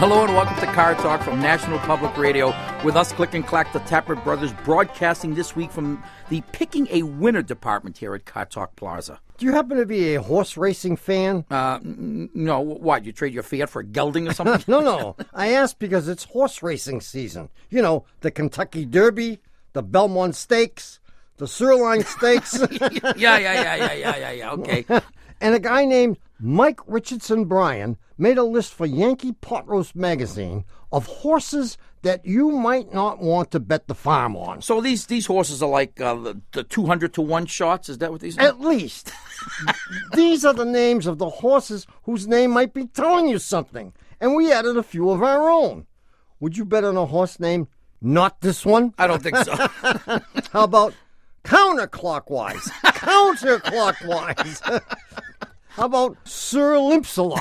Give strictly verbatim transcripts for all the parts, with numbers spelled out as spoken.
Hello and welcome to Car Talk from National Public Radio. With us, Click and Clack, the Tappert Brothers, broadcasting this week from the Picking a Winner department here at Car Talk Plaza. Do you happen to be a horse racing fan? Uh, n- no. What, you trade your Fiat for a gelding or something? no, no. I asked because it's horse racing season. You know, the Kentucky Derby, the Belmont Stakes, the Sirloin Stakes. yeah, yeah, yeah, yeah, yeah, yeah, yeah, okay. And a guy named Mike Richardson Bryan made a list for Yankee Pot Roast magazine of horses that you might not want to bet the farm on. So these these horses are like uh, the, the two hundred to one shots? Is that what these are? At least. These are the names of the horses whose name might be telling you something. And we added a few of our own. Would you bet on a horse named Not This One? I don't think so. How about Counterclockwise? Counterclockwise. How about Sir Limps-a-Lot?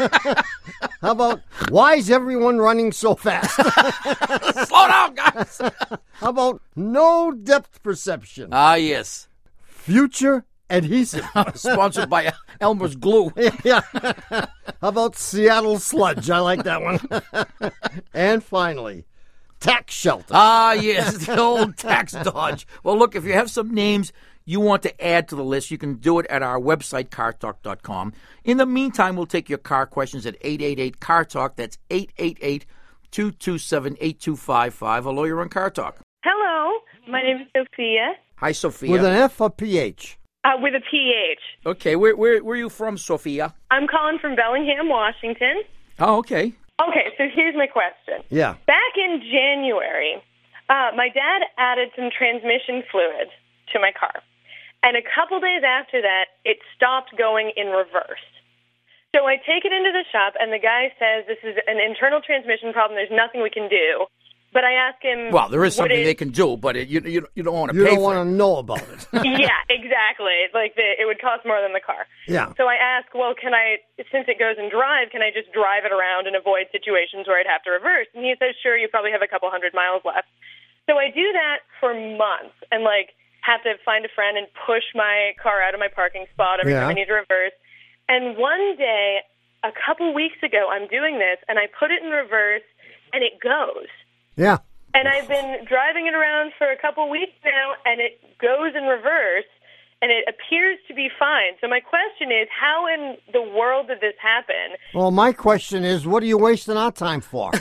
How about Why is everyone running so fast? Slow down, guys. How about No Depth Perception? Ah, yes. Future Adhesive. Sponsored by Elmer's Glue. Yeah. How about Seattle Sludge? I like that one. And finally, Tax Shelter. Ah, yes, the old tax dodge. Well, look, if you have some names you want to add to the list, you can do it at our website, car talk dot com. In the meantime, we'll take your car questions at eight eight eight, C A R Talk. That's eight eight eight, two two seven, eight two five five. Hello, you're on Car Talk. Hello, my name is Sophia. Hi, Sophia. With an F or P H? Uh, with a P H. Okay, where, where, where are you from, Sophia? I'm calling from Bellingham, Washington. Oh, okay. Okay, so here's my question. Yeah. Back in January, uh, my dad added some transmission fluid to my car. And a couple days after that, it stopped going in reverse. So I take it into the shop, and the guy says this is an internal transmission problem. There's nothing we can do. But I ask him... Well, there is what something is- they can do, but it, you, you, you don't want to You pay don't for want it. to know about it. Yeah, exactly. Like the, it would cost more than the car. Yeah. So I ask, well, can I, since it goes in drive, can I just drive it around and avoid situations where I'd have to reverse? And he says, sure, you probably have a couple hundred miles left. So I do that for months and, like, have to find a friend and push my car out of my parking spot every Yeah. time I need to reverse. And one day, a couple weeks ago, I'm doing this, and I put it in reverse, and it goes. Yeah. And I've been driving it around for a couple weeks now, and it goes in reverse, and it appears to be fine. So my question is, how in the world did this happen? Well, my question is, what are you wasting our time for?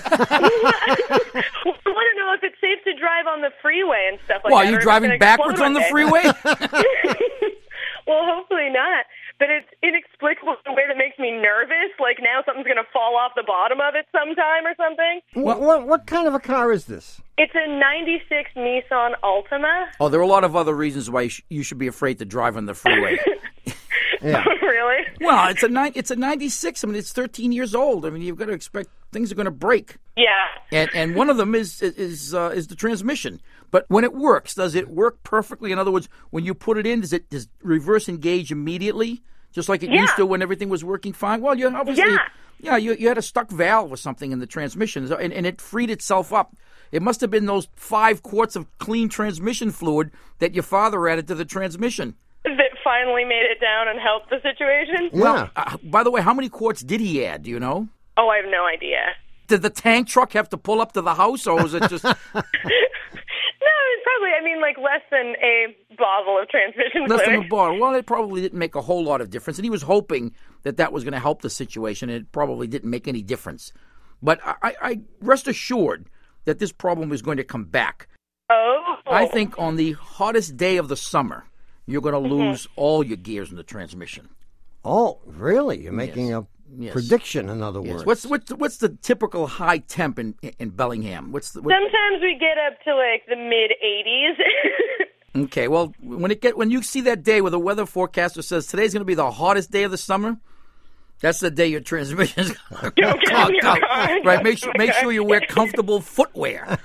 I want to know if it's safe to drive on the freeway and stuff like Well, that. are or you if it's driving gonna backwards explode on the one freeway? day. Well, hopefully not. But it's inexplicable in a way that makes me nervous. Like now something's going to fall off the bottom of it sometime or something. what, what, what kind of a car is this? It's a ninety-six Nissan Altima. Oh, there are a lot of other reasons why you, sh- you should be afraid to drive on the freeway. Yeah. Really? Well, it's a nine, it's a ninety-six. I mean, it's thirteen years old. I mean, you've got to expect things are going to break. Yeah. And and one of them is is uh, is the transmission. But when it works, does it work perfectly? In other words, when you put it in, does it does reverse engage immediately, just like it Yeah. used to when everything was working fine? Well, you obviously, Yeah. yeah, you you had a stuck valve or something in the transmission, and, and it freed itself up. It must have been those five quarts of clean transmission fluid that your father added to the transmission. That finally made it down and helped the situation? Yeah. Uh, by the way, how many quarts did he add? Do you know? Oh, I have no idea. Did the tank truck have to pull up to the house, or was it just? No, it's probably, I mean, like less than a bottle of transmission Less than fluid. a bottle. Well, it probably didn't make a whole lot of difference, and he was hoping that that was going to help the situation, and it probably didn't make any difference. But I, I, I rest assured that this problem is going to come back. Oh. I think on the hottest day of the summer, you're going to Mm-hmm. lose all your gears in the transmission. Oh, really? You're making a Yes. prediction, in other Yes. words. What's what's the, what's the typical high temp in in Bellingham? What's the what, Sometimes we get up to like the mid eighties. okay? Well, when it get when you see that day where the weather forecaster says today's going to be the hottest day of the summer, that's the day your transmission is going to Don't get in your car. Right? Make sure make sure you wear comfortable footwear.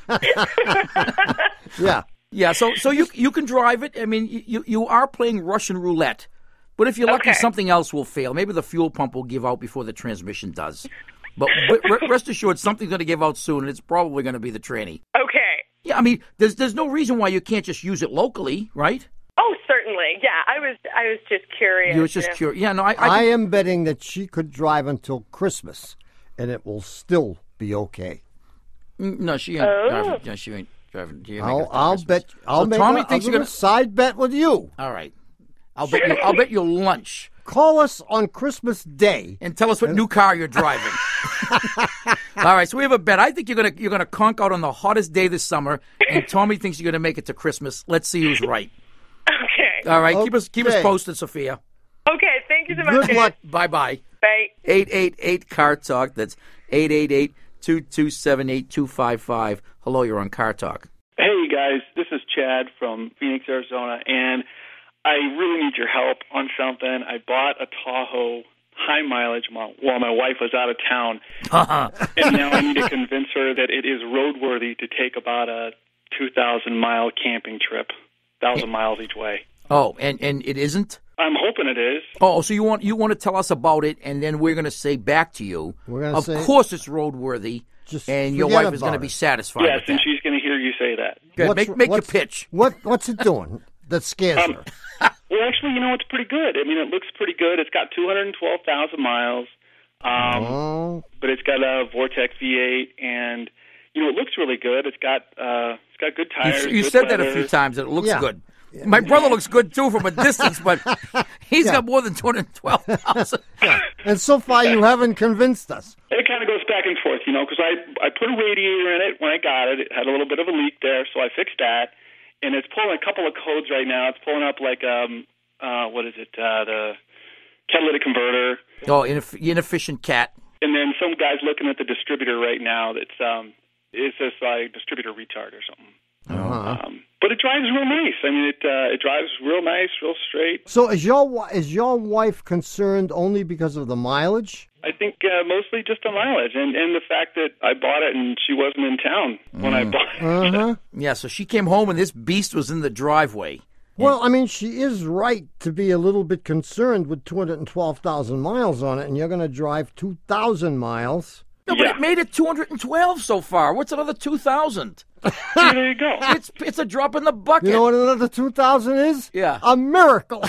Yeah. Yeah. So so you you can drive it. I mean, you you are playing Russian roulette. But if you're lucky, Okay. something else will fail. Maybe the fuel pump will give out before the transmission does. But but rest assured, something's going to give out soon, and it's probably going to be the tranny. Okay. Yeah, I mean, there's there's no reason why you can't just use it locally, right? Oh, certainly. Yeah, I was I was just curious. You was just know. curious. Yeah, no, I, I, I am betting that she could drive until Christmas, and it will still be okay. Mm, No, she ain't Oh. driving. No, she ain't driving. She ain't making I'll, it to I'll Christmas. bet. I'll So make Tommy a, thinks a you're little gonna. side bet with you. All right. I'll bet you. I'll bet you lunch Call us on Christmas Day. and tell us what new car you're driving. All right. So we have a bet. I think you're gonna you're gonna conk out on the hottest day this summer, and Tommy thinks you're gonna make it to Christmas. Let's see who's right. Okay. All right. Keep us keep us Okay. posted, Sophia. Okay, thank you so much. Good guys. luck. Bye bye. Bye. eight eight eight Car Talk. That's eight eight eight, two two seven, eight two five five. Hello, you're on Car Talk. Hey guys, this is Chad from Phoenix, Arizona, and I really need your help on something. I bought a Tahoe high mileage mo- while my wife was out of town, and now I need to convince her that it is roadworthy to take about a two thousand mile camping trip, one thousand miles each way. Oh, and, and it isn't? I'm hoping it is. Oh, so you want you want to tell us about it, and then we're going to say back to you. We're gonna of say- course, it's roadworthy, Just and your forget wife is going to about be it. satisfied. Yes, with and that. she's going to hear you say that. Good. What's- Make make your what's- pitch. What What's it doing that scares Um, her? Well, actually, you know, it's pretty good. I mean, it looks pretty good. It's got two hundred twelve thousand miles. Um, Oh, but it's got a Vortex V eight, and you know it looks really good. It's got uh, it's got good You, tires. you good said that a leather. few times. That it looks Yeah. good. My brother looks good too from a distance, but he's Yeah. got more than two hundred twelve thousand. and so far you haven't convinced us. It kind of goes back and forth, you know, because I I put a radiator in it when I got it. It had a little bit of a leak there, so I fixed that, and it's pulling a couple of codes right now. It's pulling up like um uh what is it uh, the catalytic converter, Oh, ineff- inefficient cat. and then some guy's looking at the distributor right now. That's um it's just like distributor retard or something. Uh-huh. Um, but it drives real nice. I mean, it uh, it drives real nice, real straight. So is your wi- is your wife concerned only because of the mileage? I think uh, mostly just the mileage and, and the fact that I bought it and she wasn't in town when I bought it. Uh huh. Yeah, so she came home and this beast was in the driveway. Well, I mean, she is right to be a little bit concerned with two hundred twelve thousand miles on it, and you're going to drive two thousand miles. No, but Yeah. it made it two hundred twelve so far. What's another two thousand? Yeah, there you go. It's it's a drop in the bucket. You know what another two thousand is? Yeah. A miracle.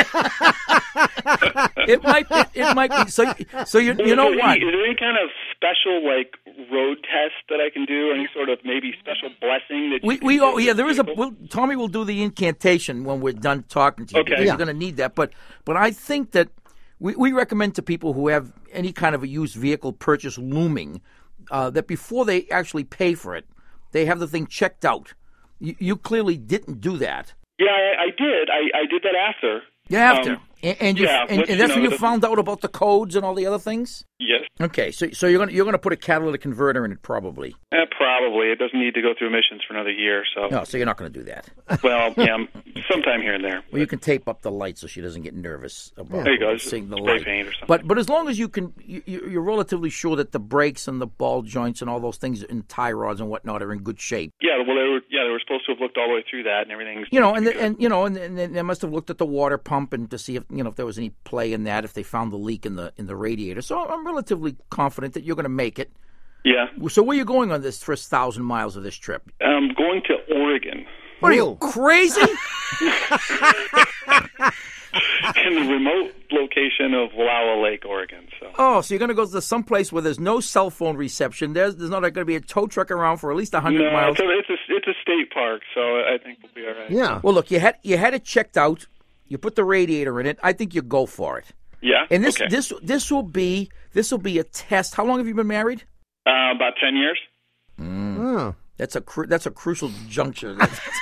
It might be. It might be. So so you you know is there what? Any, is there any kind of special like road test that I can do? Any sort of maybe special blessing that We you we can oh give yeah there is a people? we'll, Tommy will do the incantation when we're done talking to you. Okay. because Yeah. You're going to need that. But but I think that we, we recommend to people who have any kind of a used vehicle purchase looming uh, that before they actually pay for it, they have the thing checked out. You, you clearly didn't do that. Yeah, I, I did. I, I did that after. You have to, Um, and, and, you, yeah, and, which, and that's you when know, you the- found out about the codes and all the other things. Yes. Okay, so so you're gonna you're gonna put a catalytic converter in it probably. Eh, probably. It doesn't need to go through emissions for another year. So, No, so you're not gonna do that. well, yeah, sometime here and there. Well, you can tape up the light so she doesn't get nervous about There you go. Just seeing the spray light. paint or something. But but as long as you can, you, you- you're relatively sure that the brakes and the ball joints and all those things and tie rods and whatnot are in good shape. Yeah, well, they were. Yeah, they were supposed to have looked all the way through that and everything's. You know, and the, and you know, and, and they must have looked at the water pump and to see if you know if there was any play in that, if they found the leak in the in the radiator. So I'm relatively confident that you're going to make it. Yeah, So where are you going on this first thousand miles of this trip? I'm going to Oregon, What are you Ooh. crazy? in the remote location of Wallowa Lake, Oregon. So. Oh, so you're going to go to someplace where there's no cell phone reception. There's there's not going to be a tow truck around for at least a hundred No, miles. it's a, it's a it's a state park, so I think we'll be all right. Yeah. Well, look, you had you had it checked out. You put the radiator in it. I think you go for it. Yeah. And this okay. this this will be this will be a test. How long have you been married? uh, about ten years. Oh. That's a cru- that's a crucial juncture.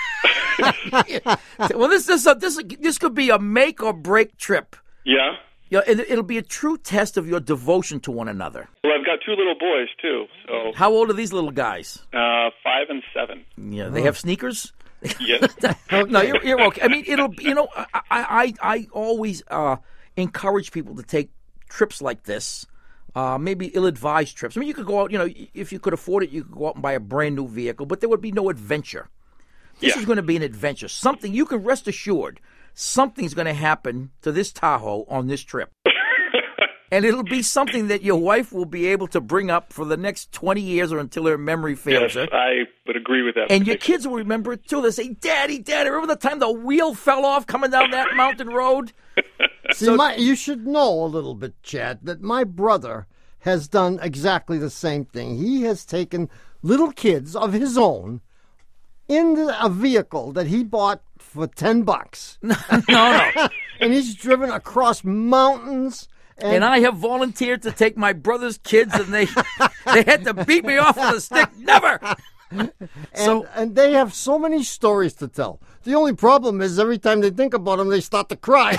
Well, this this uh, this this could be a make or break trip. Yeah. Yeah, and it'll be a true test of your devotion to one another. Well, I've got two little boys too, so How old are these little guys? uh, five and seven. Yeah, they have sneakers. Yes. No, you're, you're okay. I mean, it'll you know, I I I always uh, encourage people to take trips like this. Uh, maybe ill-advised trips. I mean, you could go out. You know, if you could afford it, you could go out and buy a brand new vehicle, but there would be no adventure. This Yeah. is going to be an adventure. Something you can rest assured. Something's going to happen to this Tahoe on this trip. And it'll be something that your wife will be able to bring up for the next twenty years or until her memory fails Yes, her. I would agree with that. And your prediction. kids will remember it too. They'll say, Daddy, Daddy, remember the time the wheel fell off coming down that mountain road? See, my, you should know a little bit, Chad, that my brother has done exactly the same thing. He has taken little kids of his own in a vehicle that he bought for ten bucks. no, no. And he's driven across mountains. And, And I have volunteered to take my brother's kids, and they they had to beat me off with a stick. Never. and, So and they have so many stories to tell. The only problem is every time they think about them, they start to cry.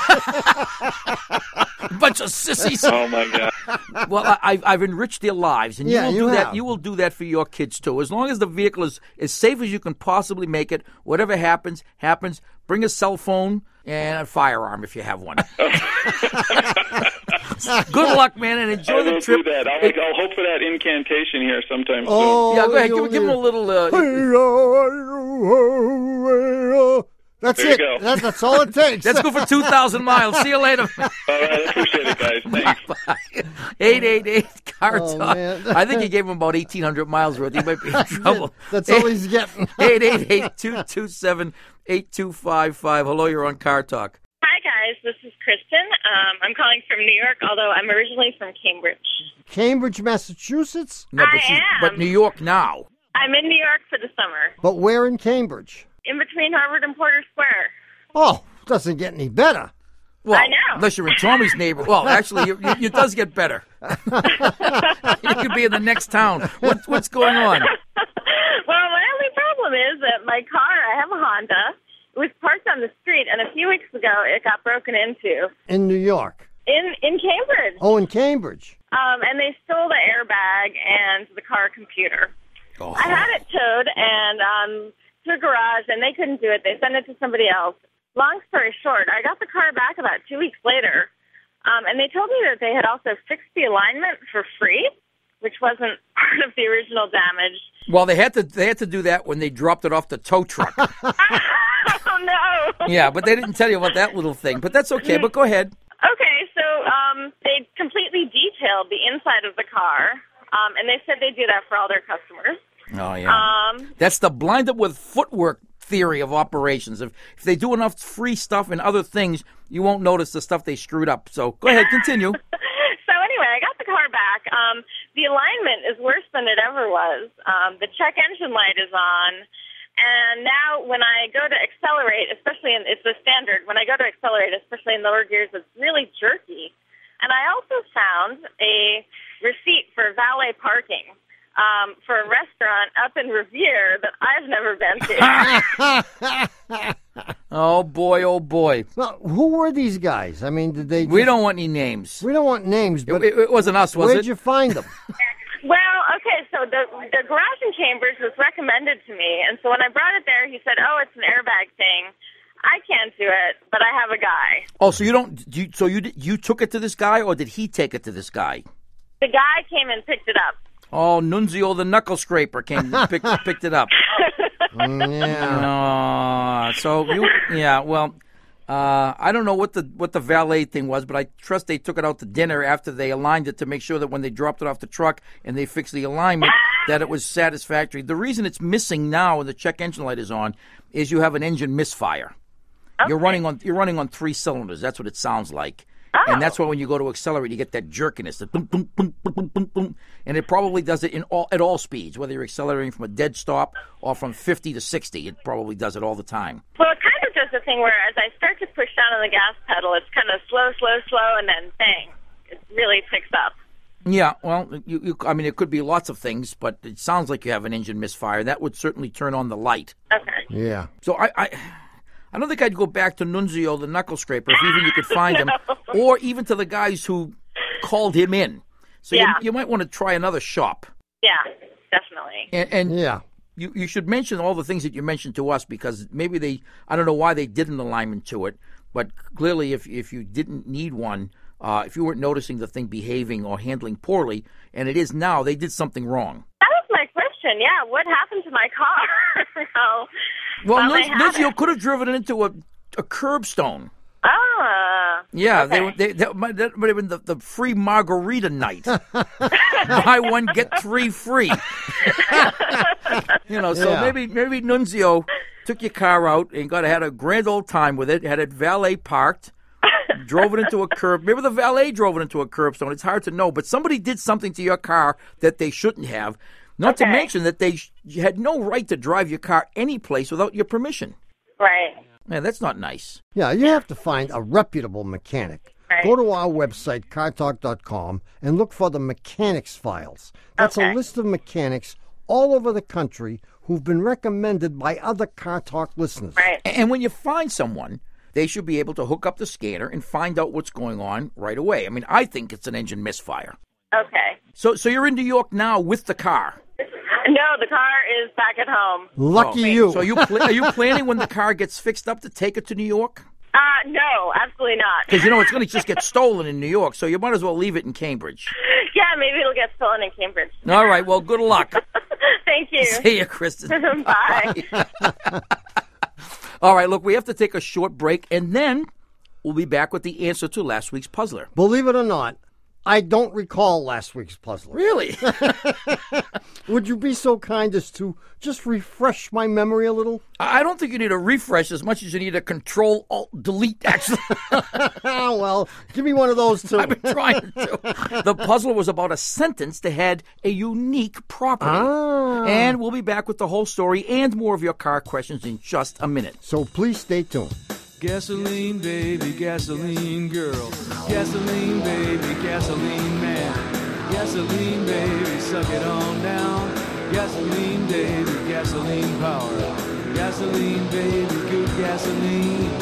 a bunch of sissies. Oh my God! Well, I, I've, I've enriched their lives, and Yeah, you will you do have. that. You will do that for your kids too. As long as the vehicle is as safe as you can possibly make it, whatever happens, happens. Bring a cell phone and a firearm if you have one. Good luck, man, and enjoy I the will trip. do that. I'll, I'll hope for that incantation here sometime Oh, Yeah, go ahead. you'll Give, give him a need- little. Uh, That's There you it. go. That, that's all it takes. let's go for two thousand miles. See you later. soon. All right, I appreciate it, guys. Thanks. eight eight eight car Oh, talk. man. I think you gave him about eighteen hundred miles worth. He might be in trouble. That's all he's getting. eight eight eight, two two seven, eight two five five. Hello, you're on Car Talk. Hi, guys. This is Kristen. Um, I'm calling from New York, although I'm originally from Cambridge. Cambridge, Massachusetts? No, but I she's, am. but New York now. I'm in New York for the summer, But where in Cambridge? in between Harvard and Porter Square. Oh, doesn't get any better. Well, I know. unless you're in Tommy's neighbor. Well, actually, you, you, it does get better. You could be in the next town. What, what's going on? Well, my only problem is that my car, I have a Honda, it was parked on the street, and a few weeks ago it got broken into In New York. in, in Cambridge. Oh, in Cambridge. Um, and they stole the airbag and the car computer. Oh, I had it towed and um, to a garage, and they couldn't do it. They sent it to somebody else. Long story short, I got the car back about two weeks later, um, and they told me that they had also fixed the alignment for free, which wasn't part of the original damage. well, they had to they had to do that when they dropped it off the tow truck. Oh, no. Yeah, but they didn't tell you about that little thing. But that's okay. But go ahead. Okay, so um, they completely detailed the inside of the car, um, and they said they do that for all their customers. Oh yeah, Um, that's the blind up with footwork theory of operations. If if they do enough free stuff and other things, you won't notice the stuff they screwed up. So go ahead, continue. So anyway, I got the car back. Um, the alignment is worse than it ever was. Um, the check engine light is on. And now when I go to accelerate, especially in, it's the standard, when I go to accelerate, especially in lower gears, it's really jerky. And I also found a receipt for valet parking um, for a restaurant up in Revere that I've never been to. Oh boy, oh boy. Well, who were these guys? I mean, did they... We just- don't want any names. We don't want names, but It, it wasn't us, was where'd it? you find them? Well, okay, so the the garage in Cambridge was recommended to me, and so when I brought it there, he said, "Oh, it's an airbag thing. I can't do it, but I have a guy." Oh, so you don't? Do you, so you did- you took it to this guy, or did he take it to this guy? The guy came and picked it up. Oh, Nunzio the knuckle scraper came and picked, picked it up. Mm, yeah. Uh, so you, yeah, well, uh, I don't know what the what the valet thing was, but I trust they took it out to dinner after they aligned it to make sure that when they dropped it off the truck and they fixed the alignment, that it was satisfactory. The reason it's missing now and the check engine light is on is you have an engine misfire. You're running on you're running on three cylinders. That's what it sounds like. And that's why when you go to accelerate, you get that jerkiness, the boom, boom, boom, boom, boom, boom, boom, and it probably does it in all at all speeds, whether you're accelerating from a dead stop or from fifty to sixty. It probably does it all the time. Well, it kind of does the thing where as I start to push down on the gas pedal, it's kind of slow, slow, slow, and then bang, it really picks up. Yeah, well, you, you, I mean, it could be lots of things, but it sounds like you have an engine misfire. That would certainly turn on the light. Okay. Yeah. So I, I, I don't think I'd go back to Nunzio, the knuckle scraper, if even you could find him, or even to the guys who called him in. So Yeah. you, you might want to try another shop. Yeah, definitely. And, and Yeah. you, you should mention all the things that you mentioned to us, because maybe they, I don't know why they did an alignment to it, but clearly if if you didn't need one, uh, if you weren't noticing the thing behaving or handling poorly, and it is now, they did something wrong. That was my question. Yeah, what happened to my car? so, Well, um, I Nunz- had Nunzio it. could have driven it into a, a curbstone. Ah. Yeah, they, okay. were- they that might, that might have been the, the free margarita night. Buy one, get three free. You know, so Yeah. maybe maybe Nunzio took your car out and got had a grand old time with it, had it valet parked, drove it into a curb. Maybe the valet drove it into a curb stone. It's hard to know. But somebody did something to your car that they shouldn't have. Not Okay. to mention that they sh- you had no right to drive your car any place without your permission. Right. Man, that's not nice. Yeah, you have to find a reputable mechanic. Right. Go to our website, car talk dot com, and look for the mechanics files. That's Okay. a list of mechanics all over the country who've been recommended by other Car Talk listeners. Right. And when you find someone, they should be able to hook up the scanner and find out what's going on right away. I mean, I think it's an engine misfire. Okay. So, so you're in New York now with the car. No, the car is back at home. Lucky Oh, you. So you pl- are you planning when the car gets fixed up to take it to New York? Uh, no, absolutely not. Because you know it's going to just get stolen in New York, so you might as well leave it in Cambridge. Yeah, maybe it'll get stolen in Cambridge. All right. Well, good luck. Thank you. See you, Kristen. Bye. All right. Look, we have to take a short break, and then we'll be back with the answer to last week's puzzler. Believe it or not, I don't recall last week's puzzle. Really? Would you be so kind as to just refresh my memory a little? I don't think you need a refresh as much as you need a control alt delete. Actually, Ah, well, give me one of those too. I've been trying to. The puzzle was about a sentence that had a unique property. Ah. And we'll be back with the whole story and more of your car questions in just a minute. So please stay tuned. Gasoline baby, gasoline girl. Gasoline baby, gasoline man. Gasoline baby, suck it on down. Gasoline baby, gasoline power. Gasoline baby, good gasoline.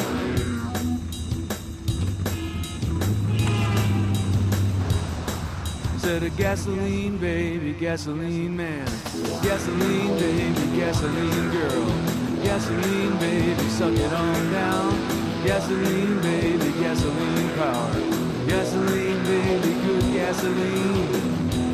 Said a gasoline baby, gasoline man. Gasoline baby, gasoline girl. Gasoline baby, suck it on down. Gasoline baby, gasoline power. Gasoline baby, good gasoline.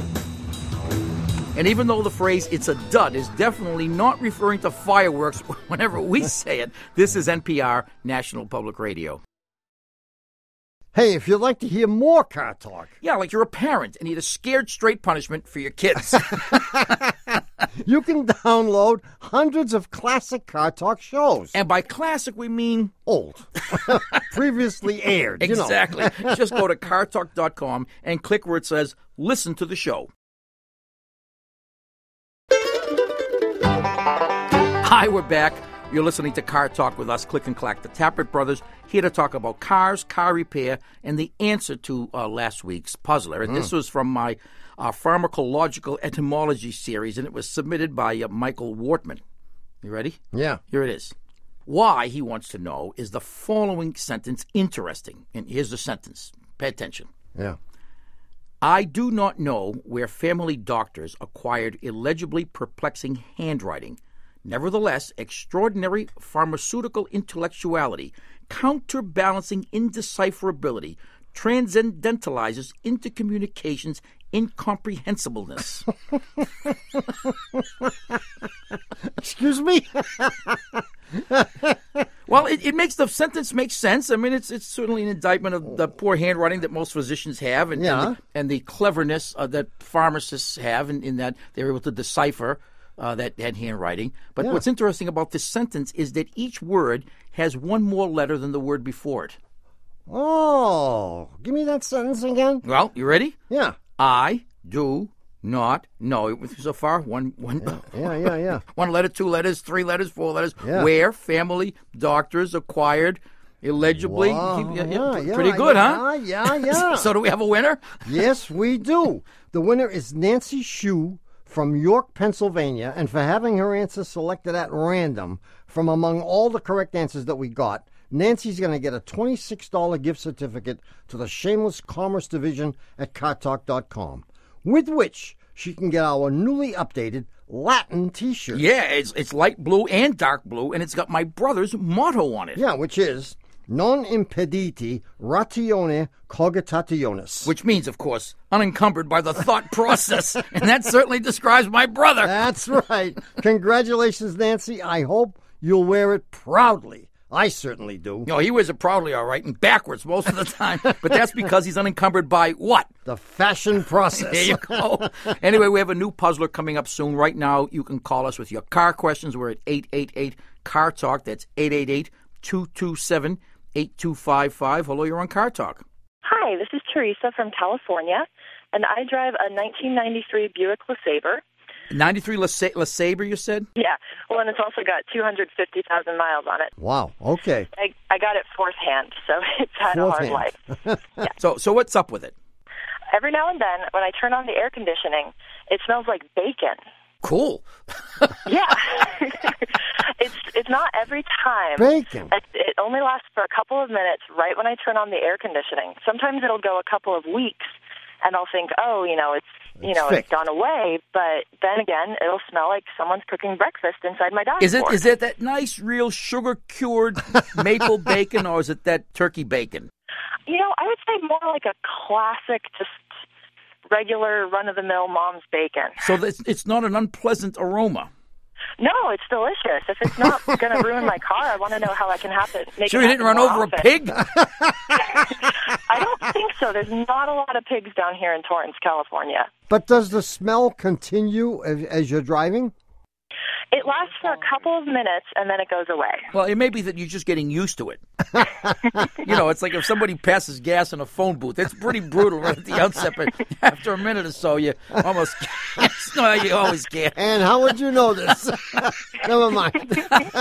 And even though the phrase "it's a dud" is definitely not referring to fireworks whenever we say it, this is N P R, National Public Radio. Hey, if you'd like to hear more Car Talk, Yeah, like you're a parent and need a scared straight punishment for your kids. you can download hundreds of classic Car Talk shows. And by classic, we mean Old. Previously aired, you know. exactly. Just go to car talk dot com and click where it says listen to the show. Hi, we're back. You're listening to Car Talk with us, Click and Clack, the Tappert brothers, here to talk about cars, car repair, and the answer to uh, last week's puzzler. And this was from my uh, pharmacological etymology series, and it was submitted by uh, Michael Wortman. You ready? Yeah. Here it is. Why, he wants to know, is the following sentence interesting? And here's the sentence. Pay attention. Yeah. I do not know where family doctors acquired illegibly perplexing handwriting. Nevertheless, extraordinary pharmaceutical intellectuality, counterbalancing indecipherability, transcendentalizes intercommunications incomprehensibleness. Excuse me? Well, it, it makes the sentence make sense. I mean, it's it's certainly an indictment of the poor handwriting that most physicians have, and Yeah. and, the, and the cleverness uh, that pharmacists have in, in that they're able to decipher uh, that, that handwriting. But Yeah. what's interesting about this sentence is that each word has one more letter than the word before it. Oh, give me that sentence again. Well, you ready? Yeah. I do not know. So far, one one Yeah, yeah, yeah. one letter, two letters, three letters, four letters. Yeah. Where family doctors acquired illegibly. Wow, Yeah, yeah, yeah, pretty good, yeah, huh? Yeah, yeah. So do we have a winner? Yes, we do. The winner is Nancy Shue from York, Pennsylvania, and for having her answer selected at random from among all the correct answers that we got, Nancy's going to get a twenty-six dollars gift certificate to the Shameless Commerce Division at car talk dot com, with which she can get our newly updated Latin T-shirt. Yeah, it's it's light blue and dark blue, and it's got my brother's motto on it. Yeah, which is non impediti ratione cogitationis. Which means, of course, unencumbered by the thought process. And that certainly describes my brother. That's right. Congratulations, Nancy. I hope you'll wear it proudly. I certainly do. No, he wears it proudly, all right, and backwards most of the time. But that's because he's unencumbered by what? The fashion process. There you go. Anyway, we have a new puzzler coming up soon. Right now, you can call us with your car questions. We're at eight eight eight, C A R Talk. That's eight eight eight, two two seven, eight two five five. Hello, you're on Car Talk. Hi, this is Teresa from California, and I drive a nineteen ninety-three Buick LeSabre. ninety-three LeSa- LeSabre, you said? Yeah, well, and it's also got two hundred fifty thousand miles on it. Wow. Okay. I, I got it fourth hand, so it's had Fourth a hard hand. life. Yeah. So, so what's up with it? Every now and then, when I turn on the air conditioning, it smells like bacon. Cool. Yeah. it's it's not every time. Bacon. It, it only lasts for a couple of minutes right when I turn on the air conditioning. Sometimes it'll go a couple of weeks, and I'll think, oh, you know, it's you It's know, thick. it's gone away. But then again, it'll smell like someone's cooking breakfast inside my dashboard. Is it is it that nice, real sugar-cured maple bacon, or is it that turkey bacon? You know, I would say more like a classic, just regular run-of-the-mill mom's bacon. So it's, it's not an unpleasant aroma. No, it's delicious. If it's not going to ruin my car, I want to know how I can have it. Make Sure it you didn't happen run more over often. a pig? I don't think so. There's not a lot of pigs down here in Torrance, California. But does the smell continue as, as you're driving? It lasts for a couple of minutes, and then it goes away. Well, it may be that you're just getting used to it. You know, it's like if somebody passes gas in a phone booth. It's pretty brutal right at the outset, but after a minute or so, you almost can't. No, you always can. And how would you know this? Never mind.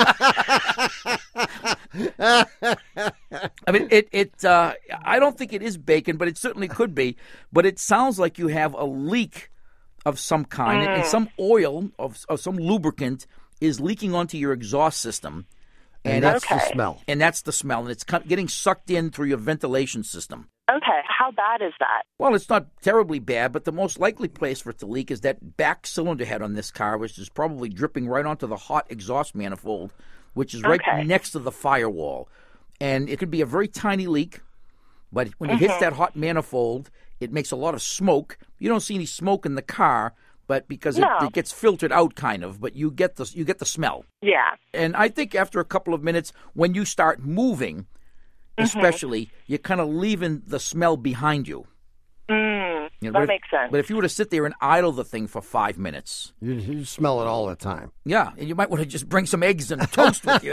I mean, it. it. Uh, I don't think it is bacon, but it certainly could be. But it sounds like you have a leak of some kind, and some oil of, of some lubricant is leaking onto your exhaust system, And that's the Okay. smell. and that's the smell, and it's cu- getting sucked in through your ventilation system. Okay, how bad is that? Well, it's not terribly bad, but the most likely place for it to leak is that back cylinder head on this car, which is probably dripping right onto the hot exhaust manifold, which is right Okay. next to the firewall. And it could be a very tiny leak, but when it hits that hot manifold, it makes a lot of smoke. You don't see any smoke in the car, but because it, No. it gets filtered out, kind of. But you get the you get the smell. Yeah. And I think after a couple of minutes, when you start moving, especially, you're kind of leaving the smell behind you. Mm, You know, that but if- makes sense. But if you were to sit there and idle the thing for five minutes, You, you smell it all the time. yeah, and you might want to just bring some eggs and toast with you.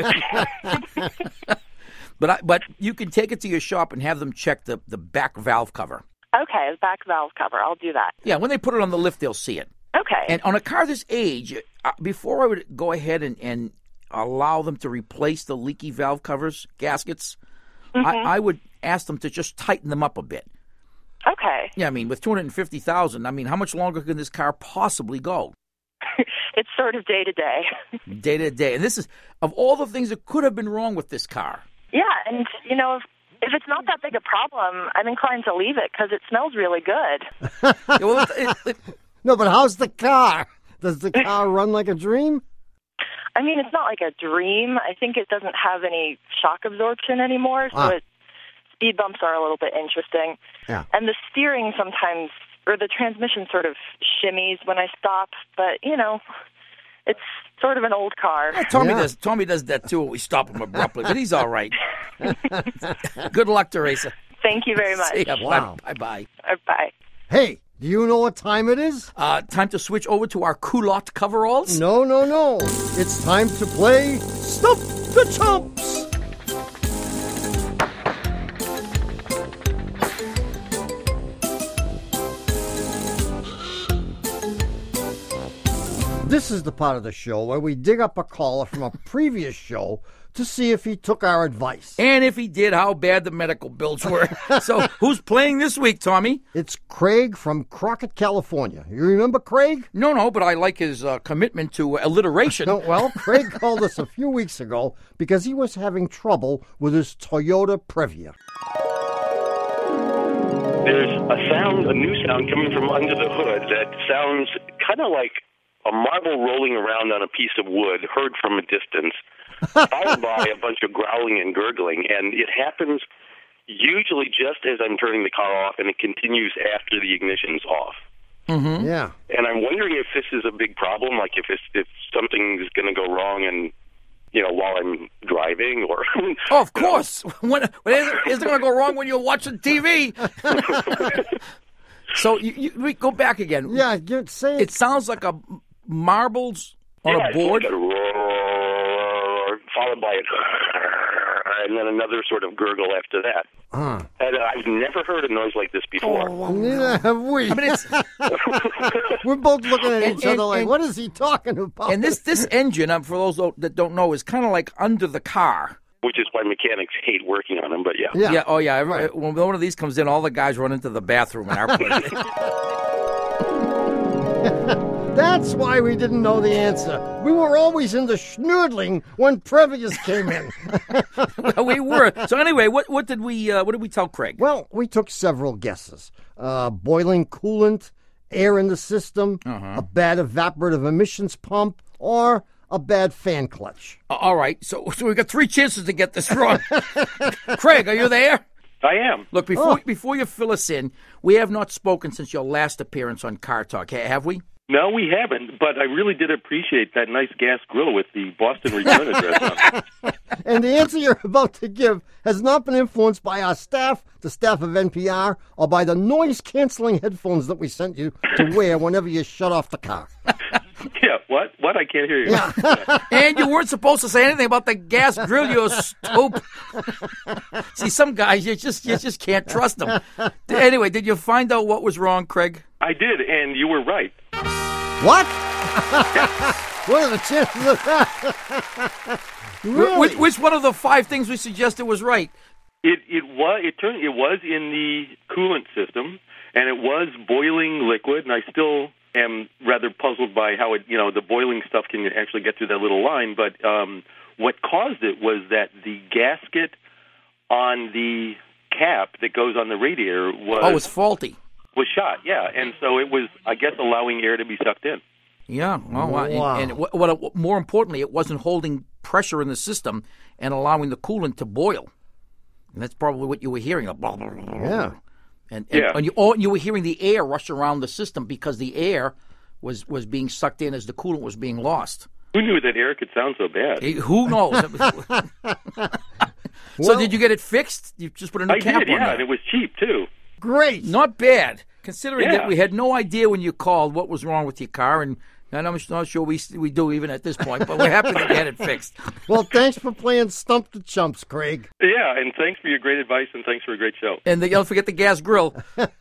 But I, but you can take it to your shop and have them check the, the back valve cover. Okay, the back valve cover. I'll do that. Yeah, when they put it on the lift, they'll see it. Okay. And on a car this age, uh, before I would go ahead and, and allow them to replace the leaky valve covers, gaskets, I, I would ask them to just tighten them up a bit. okay. Yeah, I mean, with two hundred fifty thousand, I mean, how much longer can this car possibly go? It's sort of day to day. Day to day. And this is, of all the things that could have been wrong with this car, Yeah, and, you know, if, if it's not that big a problem, I'm inclined to leave it because it smells really good. well, it, it, No, but how's the car? Does the car run like a dream? I mean, it's not like a dream. I think it doesn't have any shock absorption anymore, so Ah. it, speed bumps are a little bit interesting. Yeah. And the steering sometimes, or the transmission sort of shimmies when I stop, but, you know, it's sort of an old car. Tommy Yeah. does. Tommy does that too. When we stop him abruptly, but he's all right. Good luck, Teresa. Thank you very much. See ya. Wow. Bye bye. Uh, Bye. Hey, do you know what time it is? Uh, time to switch over to our culotte coveralls. No, no, no. It's time to play Stuff the Chumps. This is the part of the show where we dig up a caller from a previous show to see if he took our advice. And if he did, how bad the medical bills were. So, who's playing this week, Tommy? It's Craig from Crockett, California. You remember Craig? No, no, but I like his uh, commitment to alliteration. No, well, Craig called us a few weeks ago because he was having trouble with his Toyota Previa. There's a sound, a new sound coming from under the hood that sounds kind of like a marble rolling around on a piece of wood, heard from a distance, followed by a bunch of growling and gurgling. And it happens usually just as I'm turning the car off, and it continues after the ignition's off. Mm-hmm. Yeah. And I'm wondering if this is a big problem, like if it's, if something's going to go wrong and, you know, while I'm driving or... Oh, of course. When, when is, is it going to go wrong when you're watching T V? So you, you, we go back again. Yeah, you say It sounds like a marbles on yeah, a board. It's like a roar, followed by a... and then another sort of gurgle after that. Huh. And I've never heard a noise like this before. Oh, neither have we. I mean, it's, We're both looking at And- each and- other like, and- what is he talking about? and this this engine, um, for those that don't know, is kind of like under the car. Which is why mechanics hate working on them, but yeah. Yeah. Yeah. Oh, yeah. Right. When one of these comes in, all the guys run into the bathroom in our place. That's why we didn't know the answer. We were always into schnoodling when Previous came in. We were. So anyway, what what did we uh, what did we tell Craig? Well, we took several guesses. Uh, boiling coolant, air in the system, Uh-huh. a bad evaporative emissions pump, or a bad fan clutch. Uh, all right. So so we got three chances to get this wrong. Craig, are you there? I am. Look, before Oh. before you fill us in, we have not spoken since your last appearance on Car Talk, ha- have we? No, we haven't, but I really did appreciate that nice gas grill with the Boston return address on it. And the answer you're about to give has not been influenced by our staff, the staff of N P R, or by the noise-canceling headphones that we sent you to wear whenever you shut off the car. Yeah, what? What? I can't hear you. And you weren't supposed to say anything about the gas grill, you stoop. See, some guys you just you just can't trust them. Anyway, did you find out what was wrong, Craig? I did, and you were right. What? What are the chances of that? Really? Which, which one of the five things we suggested was right? It it was it turned it was in the coolant system, and it was boiling liquid, and I still am rather puzzled by how it you know the boiling stuff can actually get through that little line. But um, what caused it was that the gasket on the cap that goes on the radiator was Oh, it was faulty. was shot. Yeah, and so it was I guess allowing air to be sucked in. Yeah. Well, wow. Wow. And, and what, what, more importantly, it wasn't holding pressure in the system and allowing the coolant to boil. And that's probably what you were hearing. Yeah. And, and, Yeah. and you, oh, you were hearing the air rush around the system because the air was, was being sucked in as the coolant was being lost. Who knew that air could sound so bad? Eh, Who knows? So did you get it fixed? You just put a new I cap did, on yeah, there. and it was cheap too. Great. Not bad, considering Yeah. that we had no idea when you called what was wrong with your car, and and I'm not sure we we do even at this point, but we're happy that we had it fixed. Well, thanks for playing Stump the Chumps, Craig. Yeah, and thanks for your great advice, and thanks for a great show. And the, don't forget the gas grill.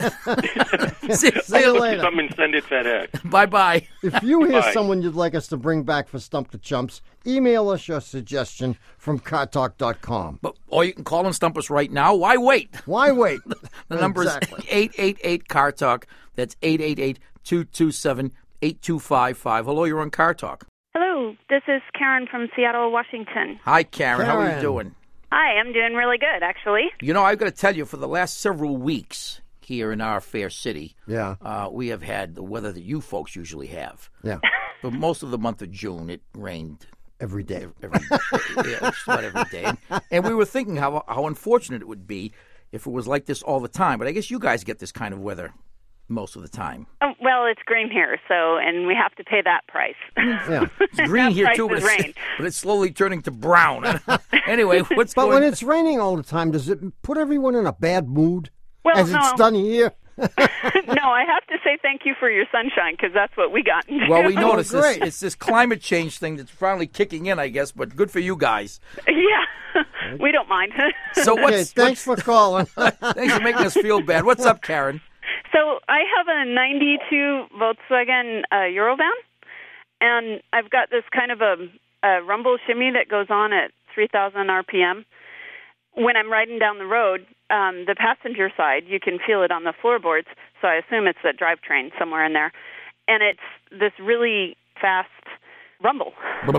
see, See you later. Come and send it FedEx. Bye bye. If you hear Bye. someone you'd like us to bring back for Stump the Chumps, email us your suggestion from car talk dot com. But or you can call and stump us right now. Why wait? Why wait? The number Exactly. is eight eight eight car talk. That's eight eight eight, two two seven, eight two five five. Hello, you're on Car Talk. Hello, this is Karen from Seattle, Washington. Hi, Karen. How are you Karen. doing? Hi, I'm doing really good, actually. You know, I've got to tell you, for the last several weeks here in our fair city, Yeah. uh, we have had the weather that you folks usually have. Yeah. For most of the month of June, it rained Every day. every yeah, just about every day. And, and we were thinking how how unfortunate it would be if it was like this all the time. But I guess you guys get this kind of weather most of the time. Oh, well, it's green here, so and we have to pay that price. Yeah. It's green That here price too, but is it's, rain. but it's slowly turning to brown. Anyway, what's But going? when it's raining all the time, does it put everyone in a bad mood? Well, as it's no. done here? No, I have to say thank you for your sunshine because that's what we got. Well, we noticed this. great. It's this climate change thing that's finally kicking in, I guess. But good for you guys. Yeah, we don't mind. So Okay, what's? thanks for calling. what's thanks for making us feel bad. What's up, Karen? So I have a ninety-two Volkswagen uh, Eurovan, and I've got this kind of a, a rumble shimmy that goes on at three thousand R P M. When I'm riding down the road, um, the passenger side, you can feel it on the floorboards, so I assume it's the drivetrain somewhere in there. And it's this really fast rumble.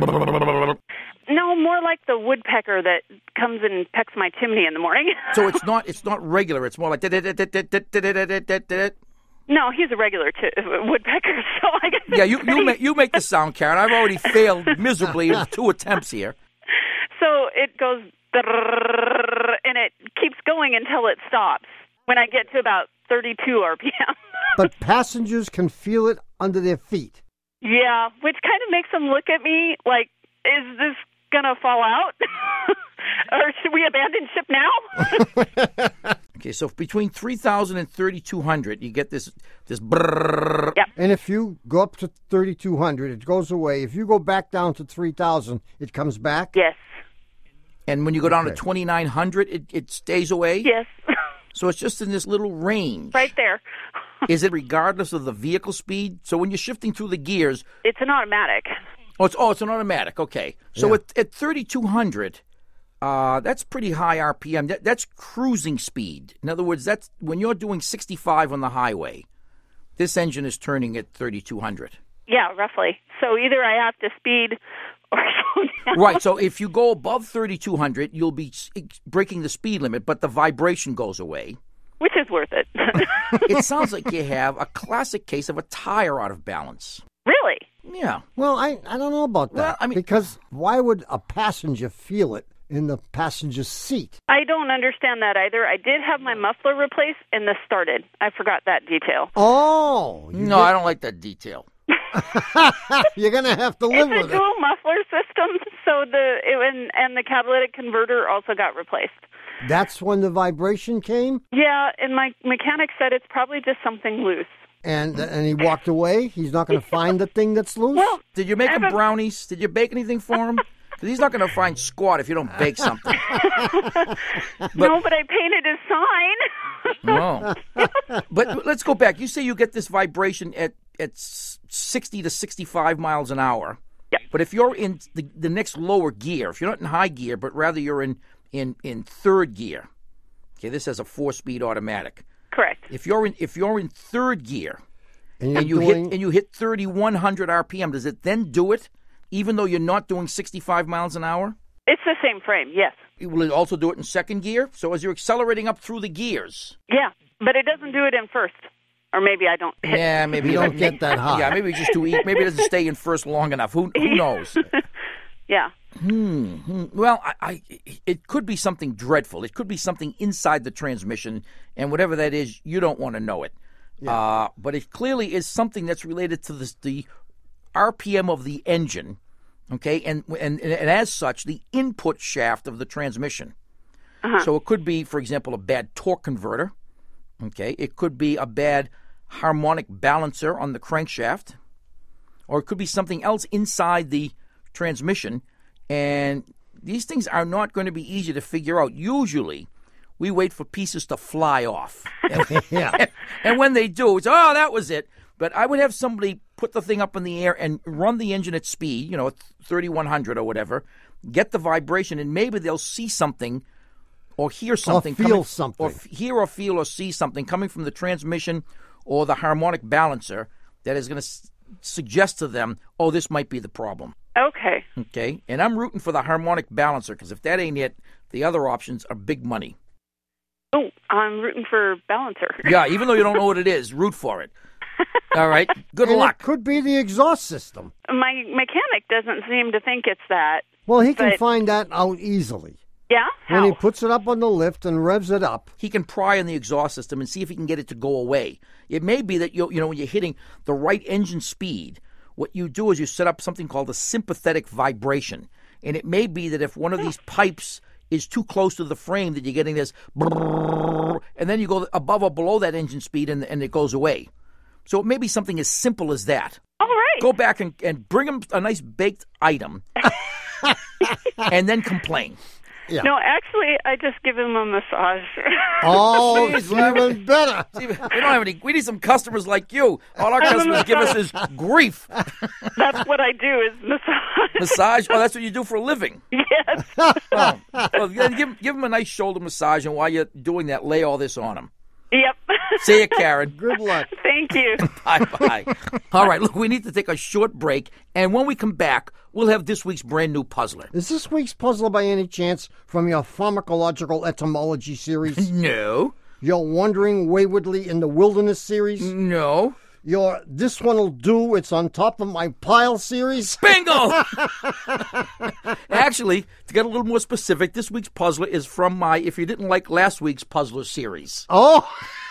No, more like the woodpecker that comes and pecks my chimney in the morning. So it's not it's not regular. It's more like. No, he's a regular t- woodpecker, so I guess Yeah, it's you you pretty- make you make the sound, Karen. I've already failed miserably in two attempts here. So it goes, and it keeps going until it stops when I get to about thirty-two R P M. But passengers can feel it under their feet. Yeah, which kind of makes them look at me like, is this going to fall out? Or should we abandon ship now? Okay, so between three thousand and thirty-two hundred, you get this this brrrr. Yep. And if you go up to thirty-two hundred, it goes away. If you go back down to three thousand, it comes back. Yes. And when you go down Okay. to twenty-nine hundred, it, it stays away? Yes, So it's just in this little range. right there. Is it regardless of the vehicle speed? So when you're shifting through the gears, It's an automatic. oh, it's, oh, it's an automatic. Okay. So Yeah. at, at thirty-two hundred, uh, that's pretty high R P M. That, that's cruising speed. In other words, that's when you're doing sixty-five on the highway, this engine is turning at thirty-two hundred. Yeah, roughly. So either I have to speed or slow down. Right. So if you go above thirty-two hundred, you'll be s- breaking the speed limit, but the vibration goes away. Which is worth it. It sounds like you have a classic case of a tire out of balance. Really? Yeah. Well, I, I don't know about that. Well, I mean- because why would a passenger feel it in the passenger seat? I don't understand that either. I did have my muffler replaced, and this started. I forgot that detail. Oh, you No, I don't like that detail. you're going to have to live It's a with it. dual muffler system, so the it, and, and the catalytic converter also got replaced. That's when the vibration came, Yeah, and my mechanic said it's probably just something loose. and and he walked away. He's not going to find the thing that's loose. Well, Did you make I him haven't- brownies? Did you bake anything for him? Because he's not going to find squat if you don't bake something. no, but I painted his sign. No. But let's go back. You say you get this vibration at, at s- sixty to sixty-five miles an hour. Yep. But if you're in the, the next lower gear, if you're not in high gear, but rather you're in, in, in third gear, okay, this has a four-speed automatic. Correct. If you're in if you're in third gear and you're and you doing, hit and you hit thirty-one hundred R P M, does it then do it, even though you're not doing sixty-five miles an hour? It's the same frame, yes. Will it also do it in second gear? So as you're accelerating up through the gears. Yeah, but it doesn't do it in first. Or maybe I don't hit. Yeah, maybe you don't get that high. Yeah, maybe it's just too. e- Maybe it doesn't stay in first long enough. Who who knows? Yeah. Well, I, I it could be something dreadful. It could be something inside the transmission, and whatever that is, you don't want to know it. Uh, but it clearly is something that's related to the, the R P M of the engine, okay, and and and as such, the input shaft of the transmission. So it could be, for example, a bad torque converter. Okay, it could be a bad harmonic balancer on the crankshaft, or it could be something else inside the transmission. And these things are not going to be easy to figure out. Usually, we wait for pieces to fly off. yeah. And when they do, it's, oh, that was it. But I would have somebody put the thing up in the air and run the engine at speed, you know, at thirty-one hundred or whatever, get the vibration, and maybe they'll see something or hear something. feel coming, something. Or f- hear or feel or see something coming from the transmission or the harmonic balancer that is going to s- suggest to them, oh, this might be the problem. Okay. Okay? And I'm rooting for the harmonic balancer, because if that ain't it, the other options are big money. Oh, I'm rooting for balancer. Yeah, even though you don't know what it is, root for it. All right? Good And luck. it could be the exhaust system. My mechanic doesn't seem to think it's that. Well, he can But- find that out easily. Yeah? When he How? puts it up on the lift and revs it up. He can pry on the exhaust system and see if he can get it to go away. It may be that you you know when you're hitting the right engine speed, what you do is you set up something called a sympathetic vibration, and it may be that if one of these pipes is too close to the frame, that you're getting this, brrrr, and then you go above or below that engine speed, and and it goes away. So it may be something as simple as that. All right. Go back and, and bring him a nice baked item, and then complain. No, actually, I just give him a massage. Oh, Jeez, it's even better. See, we don't have any. We need some customers like you. All our customers give us is grief. That's what I do is massage. Massage. Oh, that's what you do for a living. Yes. Oh, well, then give give him a nice shoulder massage, and while you're doing that, lay all this on him. Yep. See you, Karen. Good luck. Thank you. Bye bye. All right, look, we need to take a short break, and when we come back, we'll have this week's brand new puzzler. Is this week's puzzle by any chance from your pharmacological etymology series? No, Your Wandering Waywardly in the Wilderness series? no. Your This One'll Do, It's on Top of My Pile series? Bingo! Actually, to get a little more specific, this week's puzzler is from my If You Didn't Like Last Week's Puzzler series. Oh!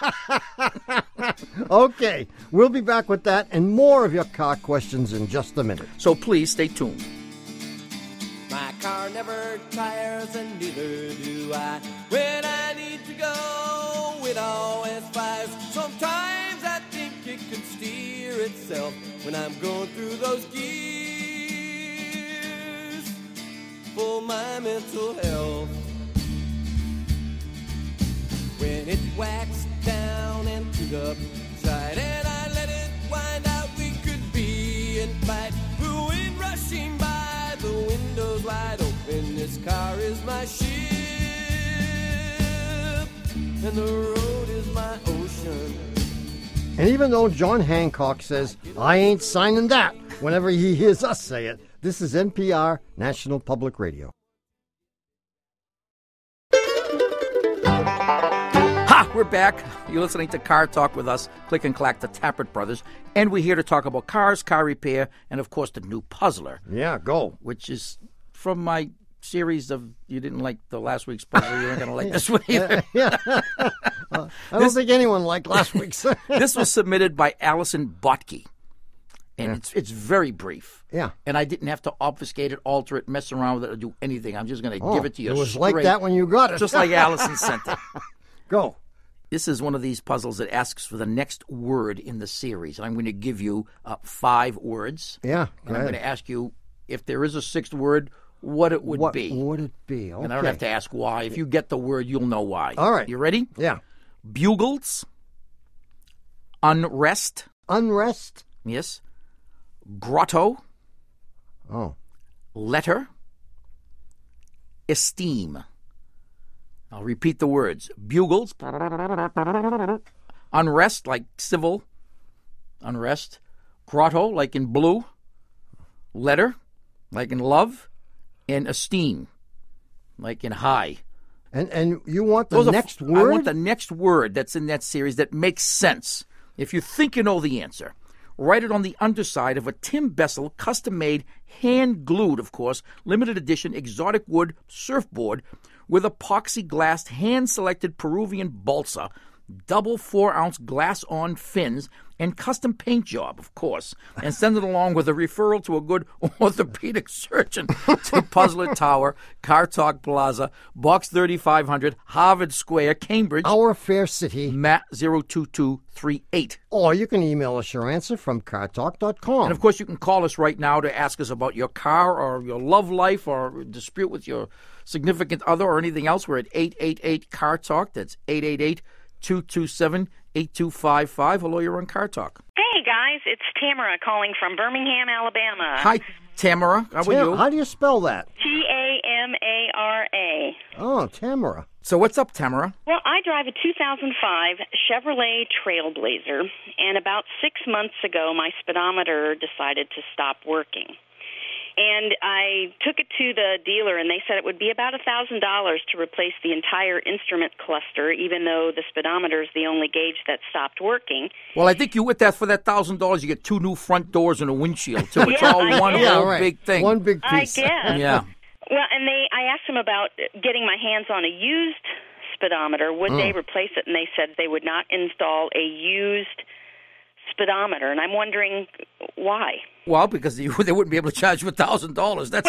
Okay, we'll be back with that and more of your car questions in just a minute. So please stay tuned. My car never tires and neither do I. When I need to go, it always flies. Sometimes I think it can steer itself when I'm going through those gears. for my mental health. When it waxed down and took up tight, and I let it wind out, we could be in fight. The wind rushing by, the windows wide open. This car is my ship, and the road is my ocean. And even though John Hancock says, I ain't signing that, whenever he hears us say it, this is N P R, National Public Radio. Ha! We're back. You're listening to Car Talk with us, Click and Clack, the Tappert Brothers. And we're here to talk about cars, car repair, and, of course, the new Puzzler. Yeah, go. Which is from my series of, you didn't like the last week's puzzle, you weren't going to like this one either. Yeah. uh, I don't this, think anyone liked last week's. This was submitted by Allison Botke. And yeah. it's it's very brief. Yeah. And I didn't have to obfuscate it, alter it, mess around with it, or do anything. I'm just going to oh, give it to you It was straight, like that when you got it. Just like Allison sent it. Go. This is one of these puzzles that asks for the next word in the series. And I'm going to give you uh, five words. Yeah. And I'm going to ask you if there is a sixth word, what it would what be. What would it be? Okay. And I don't have to ask why. If you get the word, you'll know why. All right. You ready? Yeah. Bugles. Unrest. Unrest? Yes. Grotto. Oh. Letter. Esteem. I'll repeat the words. Bugles. Unrest, like civil unrest. Grotto, like in blue. Letter, like in love. And esteem, like in high. And and you want the Those next are, word? I want the next word that's in that series that makes sense. If you think you know the answer, write it on the underside of a Tim Bessel custom-made, hand-glued, of course, limited edition exotic wood surfboard with epoxy glassed, hand-selected Peruvian balsa, double four-ounce glass-on fins, and custom paint job, of course, and send it along with a referral to a good orthopedic surgeon to Puzzler Tower, Car Talk Plaza, Box thirty-five hundred, Harvard Square, Cambridge. Our fair city. Matt zero two two three eight. Or you can email us your answer from car talk dot com. And, of course, you can call us right now to ask us about your car or your love life or dispute with your significant other or anything else. We're at eight eight eight, C A R Talk. That's eight eight eight, two two seven, eight two five five. Hello, you're on Car Talk. Hey, guys. It's Tamara calling from Birmingham, Alabama. Hi, Tamara. How Tam- are you? How do you spell that? T A M A R A. Oh, Tamara. So what's up, Tamara? Well, I drive a two thousand five Chevrolet Trailblazer, and about six months ago, my speedometer decided to stop working. And I took it to the dealer, and they said it would be about one thousand dollars to replace the entire instrument cluster, even though the speedometer is the only gauge that stopped working. Well, I think you with that for that one thousand dollars, you get two new front doors and a windshield, too. It's Yeah, all I one guess. whole Yeah, right. big thing. One big I piece. guess. Yeah. Well, and they, I asked them about getting my hands on a used speedometer. Would Mm. they replace it? And they said they would not install a used speedometer. And I'm wondering why. Well, because you, they wouldn't be able to charge you one thousand dollars. That's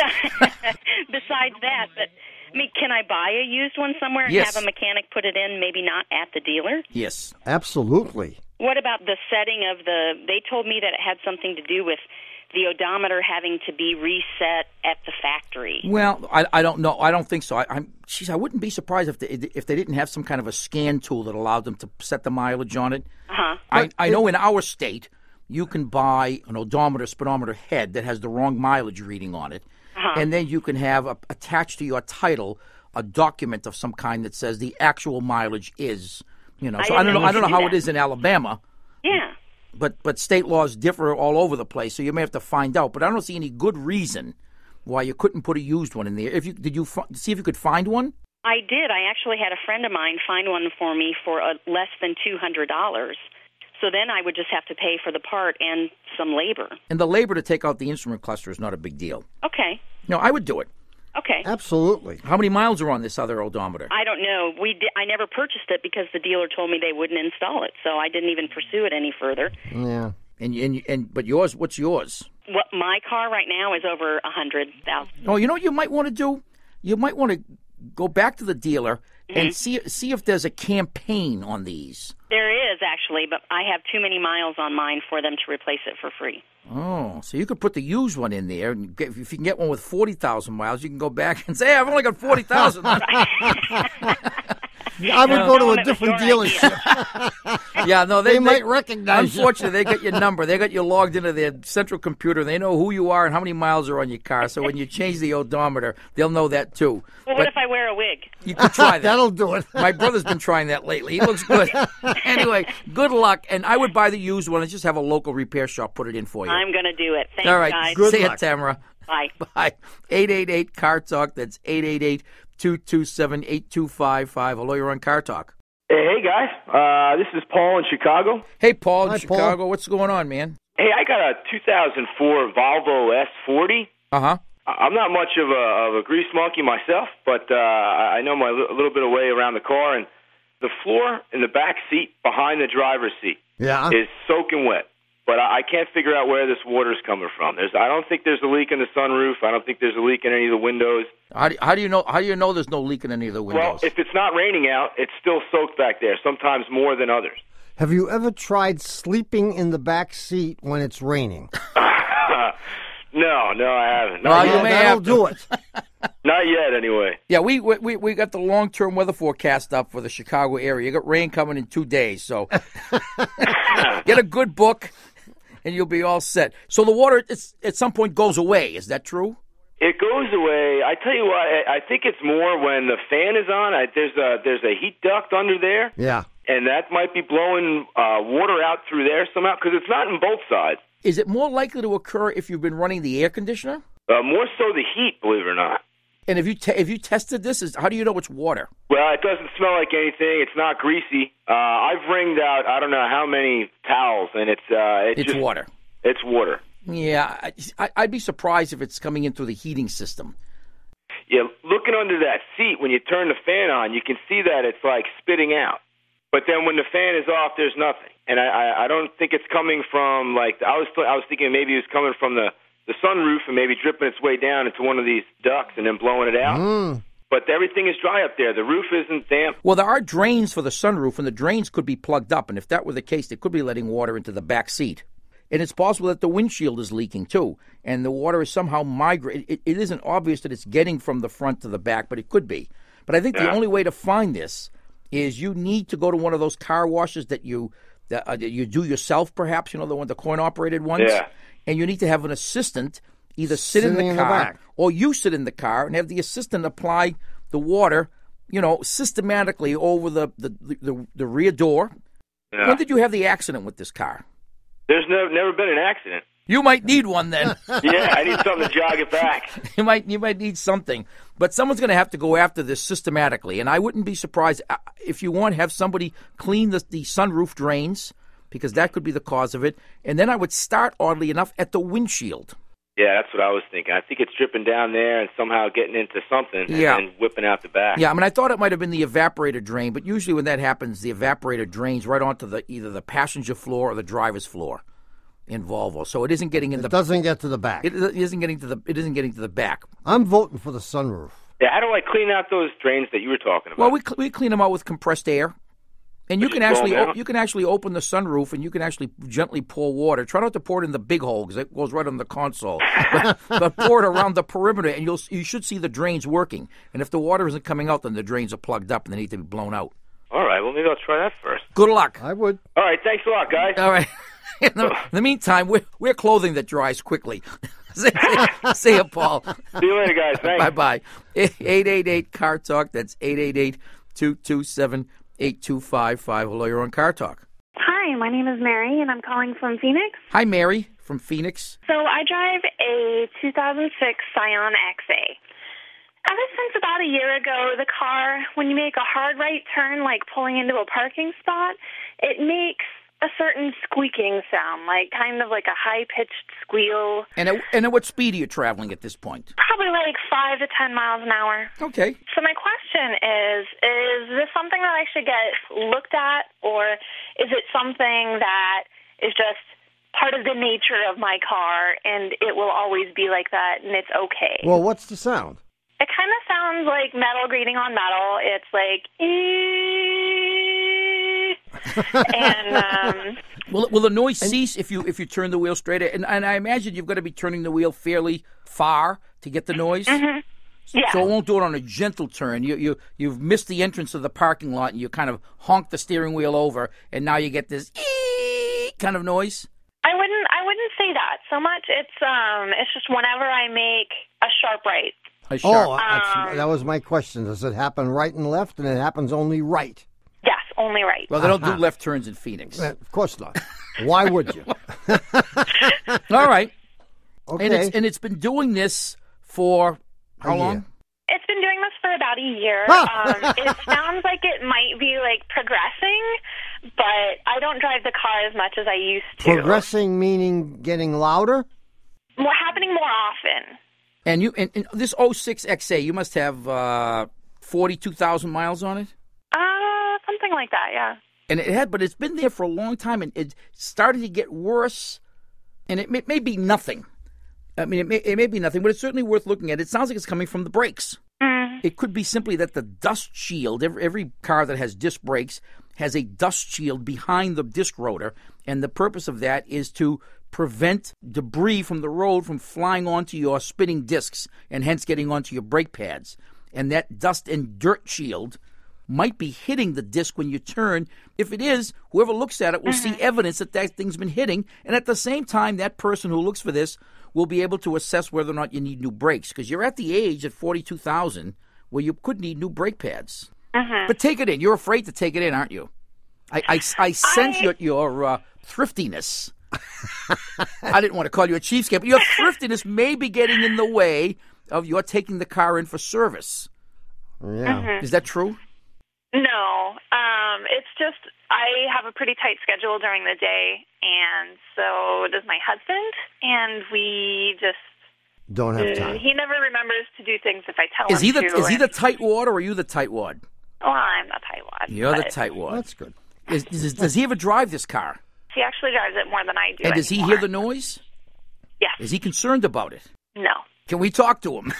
Besides that, but I mean, can I buy a used one somewhere and Yes. have a mechanic put it in, maybe not at the dealer? Yes. Absolutely. What about the setting of the, they told me that it had something to do with the odometer having to be reset at the factory. Well, I, I don't know. I don't think so. I, I'm, geez, I wouldn't be surprised if they, if they didn't have some kind of a scan tool that allowed them to set the mileage on it. Uh-huh. I, I know in our state, you can buy an odometer, speedometer head that has the wrong mileage reading on it. Uh-huh. And then you can have a, attached to your title a document of some kind that says the actual mileage is, you know. I So I, don't didn't know. I don't know know how that. it is in Alabama, Yeah. but but state laws differ all over the place. So you may have to find out. But I don't see any good reason why you couldn't put a used one in there. If you did, you fi- see if you could find one. I did. I actually had a friend of mine find one for me for uh, less than two hundred dollars. So then I would just have to pay for the part and some labor. And the labor to take out the instrument cluster is not a big deal. Okay. No, I would do it. Okay. Absolutely. How many miles are on this other odometer? I don't know. We di- I never purchased it because the dealer told me they wouldn't install it, so I didn't even pursue it any further. Yeah. And and and but yours, what's yours? What my car right now is over a hundred thousand. Oh, you know what you might want to do? You might want to go back to the dealer Mm-hmm. and see see if there's a campaign on these. There is, actually, but I have too many miles on mine for them to replace it for free. Oh, so you could put the used one in there. And get, if you can get one with forty thousand miles, you can go back and say, hey, I've only got forty thousand. I would go to a different dealership. Yeah, no, they, They might recognize you. Unfortunately, they got your number. They got you logged into their central computer. They know who you are and how many miles are on your car. So when you change the odometer, they'll know that too. Well, what But if I wear a wig? you can try that. That'll do it. My brother's been trying that lately. He looks good. Anyway, good luck. And I would buy the used one and just have a local repair shop put it in for you. I'm going to do it. Thanks, All right. guys. Good See you, luck. Tamara. Bye. Bye. eight eight eight, C A R Talk. That's eight eight eight, two two seven, eight two five five. Hello, you're on Car Talk. Hey, hey guys, uh, this is Paul in Chicago. Hey, Paul in Hi, Chicago. Paul. What's going on, man? Hey, I got a two thousand four Volvo S forty. Uh-huh. I'm not much of a, of a grease monkey myself, but uh, I know my a little bit of way around the car, and the floor in the back seat behind the driver's seat Yeah. is soaking wet. But I I can't figure out where this water's coming from. There's, I don't think there's a leak in the sunroof. I don't think there's a leak in any of the windows. How do, how do you know? How do you know there's no leak in any of the Well, windows? if it's not raining out, it's still soaked back there, sometimes more than others. Have you ever tried sleeping in the back seat when it's raining? No, no, I haven't. Not Well, yet. you may That'll have to. do it. Not yet, anyway. Yeah, we we we got the long term weather forecast up for the Chicago area. You got rain coming in two days, so get a good book, and you'll be all set. So the water, it's, at some point, goes away. Is that true? It goes away. I tell you what, I, I think it's more when the fan is on. I, there's a there's a heat duct under there, Yeah. and that might be blowing uh, water out through there somehow because it's not in both sides. Is it more likely to occur if you've been running the air conditioner? Uh, more so the heat, believe it or not. And if you te- if you tested this, is how do you know it's water? Well, it doesn't smell like anything. It's not greasy. Uh, I've wringed out I don't know how many towels, and it's uh, it's, It's just, water. It's water. Yeah, I, I'd be surprised if it's coming in through the heating system. Yeah, looking under that seat when you turn the fan on, you can see that it's like spitting out. But then when the fan is off, there's nothing. And I, I, I don't think it's coming from like I was I was thinking maybe it was coming from the, the sunroof and maybe dripping its way down into one of these ducts and then blowing it out. Mm. But everything is dry up there. The roof isn't damp. Well, there are drains for the sunroof, and the drains could be plugged up. And if that were the case, they could be letting water into the back seat. And it's possible that the windshield is leaking too, and the water is somehow migrating. It, it isn't obvious that it's getting from the front to the back, but it could be. But I think the Yeah. only way to find this is you need to go to one of those car washes that you that, uh, that you do yourself, perhaps. You know, the one the coin-operated ones. Yeah. And you need to have an assistant either sit in Sitting the in the car back. or you sit in the car and have the assistant apply the water, you know, systematically over the the, the, the rear door. Yeah. When did you have the accident with this car? There's no, never been an accident. You might need one then. Yeah, I need something to jog it back. you might you might need something, but someone's going to have to go after this systematically. And I wouldn't be surprised uh, if you want to have somebody clean the, the sunroof drains, because that could be the cause of it. And then I would start, oddly enough, at the windshield. Yeah, that's what I was thinking. I think it's dripping down there and somehow getting into something Yeah. and then whipping out the back. Yeah, I mean, I thought it might have been the evaporator drain, but usually when that happens, the evaporator drains right onto the either the passenger floor or the driver's floor in Volvo. So it isn't getting in It the doesn't get to the back. it isn't getting to the it isn't getting to the back. I'm voting for the sunroof. Yeah, how do I clean out those drains that you were talking about? Well, we cl- we clean them out with compressed air, and you Which can is actually blown o- out? you can actually open the sunroof and you can actually gently pour water. Try not to pour it in the big hole because it goes right on the console, but, but pour it around the perimeter, and you'll you should see the drains working. And if the water isn't coming out, then the drains are plugged up and they need to be blown out. All right, well, maybe I'll try that first. Good luck. I would. All right, thanks a lot, guys. All right. In the, in the meantime, we're, we're clothing that dries quickly. see, see you, Paul. See you later, guys. Thanks. Bye-bye. eight eight eight, C A R Talk. That's eight eight eight, two two seven, eight two five five. Hello, you're on Car Talk. Hi, my name is Mary, and I'm calling from Phoenix. Hi, Mary from Phoenix. So I drive a two thousand six Scion X A. Ever since about a year ago, the car, when you make a hard right turn, like pulling into a parking spot, it makes a certain squeaking sound, like kind of like a high-pitched squeal, And at, and at what speed are you traveling at this point? probably like five to ten miles an hour. Okay. So my question is, is this something that I should get looked at, or is it something that is just part of the nature of my car and it will always be like that and it's okay? Well, what's the sound? It kind of sounds like metal grating on metal. It's like, "Ee." and um, will will the noise cease if you if you turn the wheel straight? And, and I imagine you've got to be turning the wheel fairly far to get the noise. Mm-hmm. Yeah. So it won't do it on a gentle turn. You you you've missed the entrance of the parking lot, and you kind of honk the steering wheel over, and now you get this ee kind of noise. I wouldn't I wouldn't say that so much. It's um it's just whenever I make a sharp right. A sharp. Oh, um, that was my question. Does it happen right and left, and it happens only right? Yes, only right. Well, they don't uh-huh. do left turns in Phoenix. Uh, of course not. Why would you? All right. Okay. And it's and it's been doing this for how A long? year. It's been doing this for about a year. Huh. um, it sounds like it might be like progressing, but I don't drive the car as much as I used to. Progressing meaning getting louder? More happening more often. And you and, and this oh six X A, you must have uh, forty-two thousand miles on it? Uh, something like that, yeah. And it had, but it's been there for a long time, and it started to get worse. And it may, may be nothing. I mean, it may, it may be nothing, but it's certainly worth looking at. It sounds like it's coming from the brakes. Mm. It could be simply that the dust shield, every, every car that has disc brakes has a dust shield behind the disc rotor, and the purpose of that is to prevent debris from the road from flying onto your spinning discs and hence getting onto your brake pads. And that dust and dirt shield might be hitting the disc when you turn. If it is, whoever looks at it will Mm-hmm. see evidence that that thing's been hitting, and at the same time, that person who looks for this will be able to assess whether or not you need new brakes, because you're at the age at forty-two thousand where you could need new brake pads. Mm-hmm. But take it in. You're afraid to take it in, aren't you? I, I, I sense I... your, your uh, thriftiness. I didn't want to call you a cheapskate, but your thriftiness may be getting in the way of your taking the car in for service. Yeah. Mm-hmm. Is that true? No. Um, it's just I have a pretty tight schedule during the day, and so does my husband, and we just don't have time. He never remembers to do things if I tell is him he the, to. Is he and, the tightwad, or are you the tightwad? Well, I'm the tightwad. You're but the tightwad. That's good. Is, is, does he ever drive this car? He actually drives it more than I do. And does he anymore. hear the noise? Yes. Is he concerned about it? No. Can we talk to him?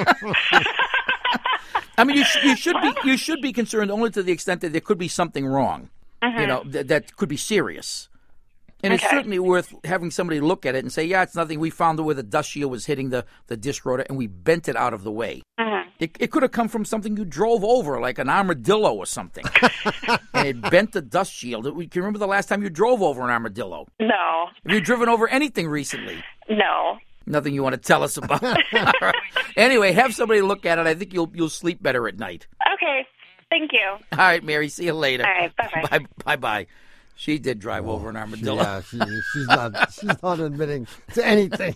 I mean, you, sh- you should be you should be concerned only to the extent that there could be something wrong. Mm-hmm. You know, th- that could be serious. And Okay. it's certainly worth having somebody look at it and say, yeah, it's nothing. We found where the dust shield was hitting the, the disc rotor, and we bent it out of the way. Mm-hmm. It, it could have come from something you drove over, like an armadillo or something. And it bent the dust shield. Can you remember the last time you drove over an armadillo? No. Have you driven over anything recently? No. Nothing you want to tell us about. All right. Anyway, have somebody look at it. I think you'll you'll sleep better at night. Okay. Thank you. All right, Mary. See you later. All right. Bye-bye. Bye bye bye. She did drive over an armadillo. Yeah, she, she's not. She's not admitting to anything.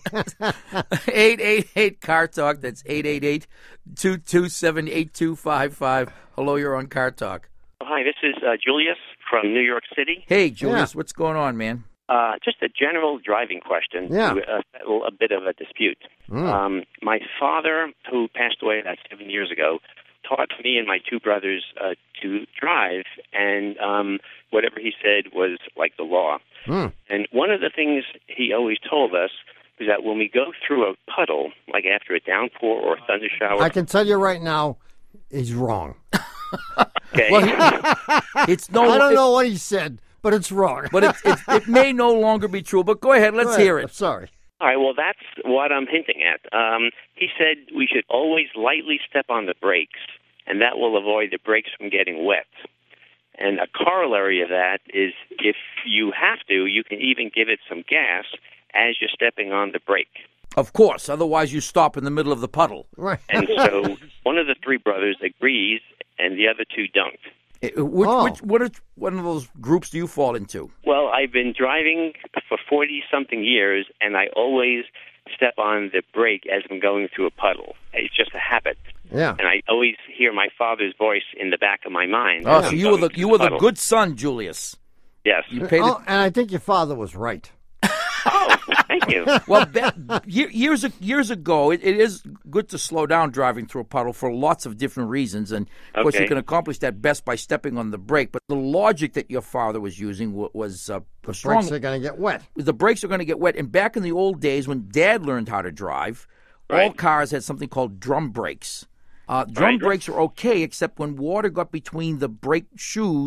eight eight eight Car Talk. That's eight eight eight, two two seven, eight two five five. Hello, you're on Car Talk. Hi, this is uh, Julius from New York City. Hey, Julius, Yeah. what's going on, man? Uh, just a general driving question Yeah. to uh, settle a bit of a dispute. Mm. Um, my father, who passed away about seven years ago, taught me and my two brothers uh, to drive, and um, whatever he said was like the law. Mm. And one of the things he always told us was that when we go through a puddle, like after a downpour or a thunder shower, I can tell you right now, he's wrong. okay, Well, he- it's no. I don't it- know what he said, but it's wrong. But it, it, it may no longer be true. But go ahead. Let's Go ahead. hear I'm it. sorry. All right, well, that's what I'm hinting at. Um, he said we should always lightly step on the brakes, and that will avoid the brakes from getting wet. And a corollary of that is if you have to, you can even give it some gas as you're stepping on the brake. Of course. Otherwise, you stop in the middle of the puddle. Right. And so one of the three brothers agrees, and the other two don't. Eh, Which, Oh. which, what are, one of those groups do you fall into? Well, I've been driving for forty-something years, and I always step on the brake as I'm going through a puddle. It's just a habit. Yeah. And I always hear my father's voice in the back of my mind. Oh, as so I'm you were going the through you were the puddle. good son, Julius. Yes. You paid Oh, and I think your father was right. Oh, thank you. it. Well, that, ye- years ag- years ago, it, it is good to slow down driving through a puddle for lots of different reasons, and of course, you Okay. can accomplish that best by stepping on the brake. But the logic that your father was using wa- was uh, was strong. Brakes are going to get wet. The brakes are going to get wet. And back in the old days when Dad learned how to drive, all Right. cars had something called drum brakes. Uh, drum Right. brakes are okay, except when water got between the brake shoes,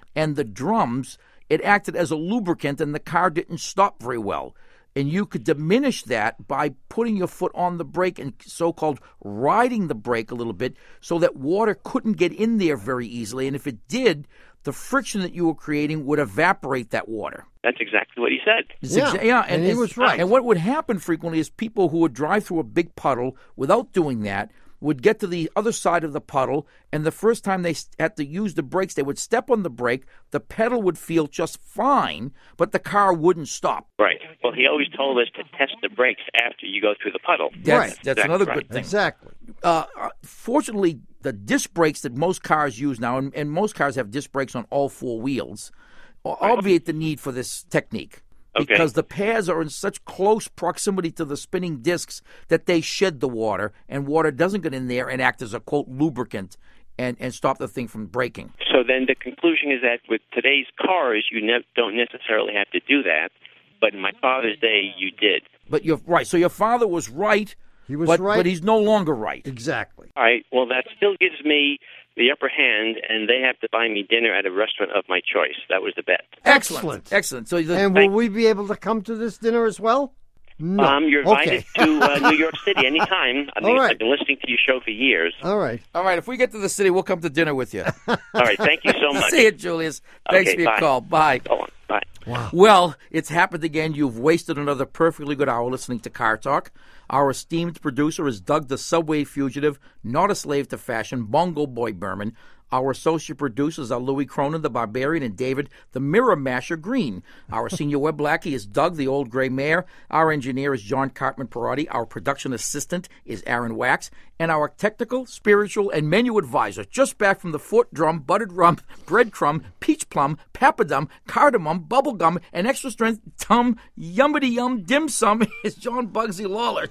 and the drums, it acted as a lubricant and the car didn't stop very well. And you could diminish that by putting your foot on the brake and so-called riding the brake a little bit so that water couldn't get in there very easily. And if it did, the friction that you were creating would evaporate that water. That's exactly what he said. Yeah, exa- yeah and, and he was right. And what would happen frequently is people who would drive through a big puddle without doing that would get to the other side of the puddle, and the first time they had to use the brakes, they would step on the brake, the pedal would feel just fine, but the car wouldn't stop. Right. Well, he always told us to test the brakes after you go through the puddle. That's, right. That's exactly another right. good thing. Exactly. Uh, fortunately, the disc brakes that most cars use now, and, and most cars have disc brakes on all four wheels, obviate the need for this technique. Okay. Because the pads are in such close proximity to the spinning discs that they shed the water, and water doesn't get in there and act as a, quote, lubricant and, and stop the thing from breaking. So then the conclusion is that with today's cars, you ne- don't necessarily have to do that, but in my father's day, you did. But you're right. So your father was right, He was but, right. but he's no longer right. Exactly. All right, well, that still gives me the upper hand, and they have to buy me dinner at a restaurant of my choice. That was the bet. Excellent. Excellent. So the, And will we be able to come to this dinner as well? No. Um, you're invited Okay. to uh, New York City anytime. I mean, All right. I've been listening to your show for years. All right. All right, if we get to the city, we'll come to dinner with you. All right, thank you so much. See you, Julius. Thanks Okay, for your bye. call. Bye. Go on. Bye. Wow. Well, it's happened again. You've wasted another perfectly good hour listening to Car Talk. Our esteemed producer is Doug the Subway Fugitive, not a slave to fashion, Bongo Boy Berman. Our associate producers are Louis Cronin, the Barbarian, and David, the Mirror Masher Green. Our senior web lackey is Doug, the Old Gray Mare. Our engineer is John Cartman Perotti. Our production assistant is Aaron Wax. And our technical, spiritual, and menu advisor, just back from the foot drum, buttered rum, breadcrumb, peach plum, papadum, cardamom, bubblegum, and extra strength tum, yummity yum dim sum is John Bugsy Lawler.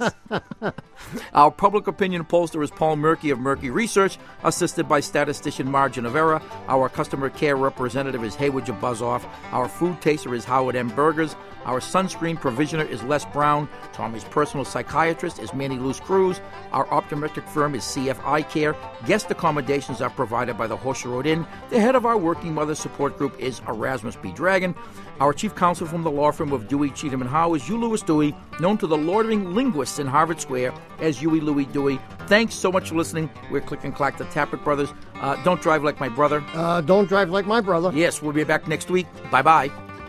Our public opinion pollster is Paul Murky of Murky Research, assisted by statistician Marge Navera. Our customer care representative is Haywood Jabuzoff. Our food taster is Howard M. Burgers. Our sunscreen provisioner is Les Brown. Tommy's personal psychiatrist is Manny Luce Cruz. Our optometric firm is C F Eye Care. Guest accommodations are provided by the Horseshoe Road Inn. The head of our Working Mothers Support Group is Erasmus B. Dragon. Our chief counsel from the law firm of Dewey, Cheatham and Howe is Hugh Lewis Dewey, known to the loitering linguists in Harvard Square as Huey Louie Dewey. Thanks so much for listening. We're Click and Clack, the Tappet Brothers. Uh, don't drive like my brother. Uh, don't drive like my brother. Yes, we'll be back next week. Bye-bye.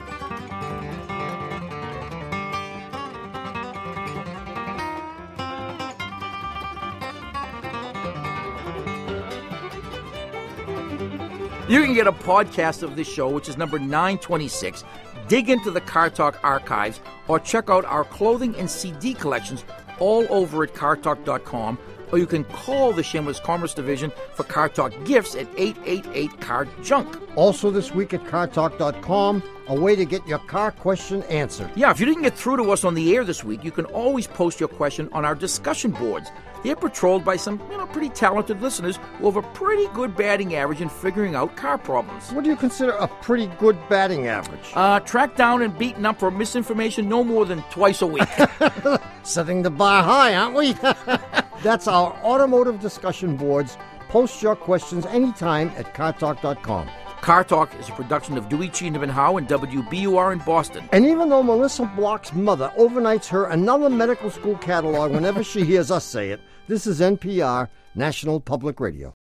You can get a podcast of this show, which is number nine twenty-six. Dig into the Car Talk archives or check out our clothing and C D collections all over at car talk dot com. Or you can call the Shameless Commerce Division for Car Talk gifts at eight eight eight, C A R Junk. Also this week at car talk dot com, a way to get your car question answered. Yeah, if you didn't get through to us on the air this week, you can always post your question on our discussion boards. They're patrolled by some, you know, pretty talented listeners who have a pretty good batting average in figuring out car problems. What do you consider a pretty good batting average? Uh, tracked down and beaten up for misinformation no more than twice a week. Setting the bar high, aren't we? That's our automotive discussion boards. Post your questions anytime at car talk dot com. Car Talk is a production of Dewey, Cheatham and Howe and W B U R in Boston. And even though Melissa Block's mother overnights her another medical school catalog whenever she hears us say it, this is N P R, National Public Radio.